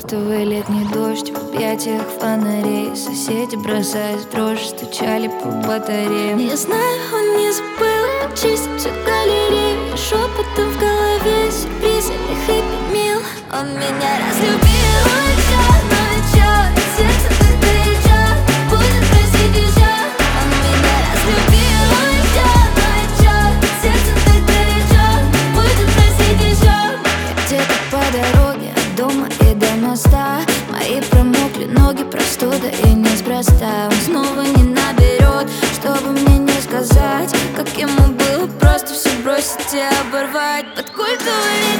куртовый летний дождь, в объятиях фонарей. Соседи, бросаясь в дрожь, стучали по батареям. Я знаю, он не забыл очистить всю галерею. Шепотом в голове сюрприз или хэппи мил. Он меня разлюбил, и всё, но и чё? Сердце так горячо, будет просить еще. Он меня разлюбил, и всё, но и чё? Сердце так горячо, будет просить еще. Я где-то по дороге от дома и до моста. Мои промокли ноги, простуда и неспроста. Он снова не наберет, чтобы мне не сказать, как ему было просто все бросить и оборвать. Под культовый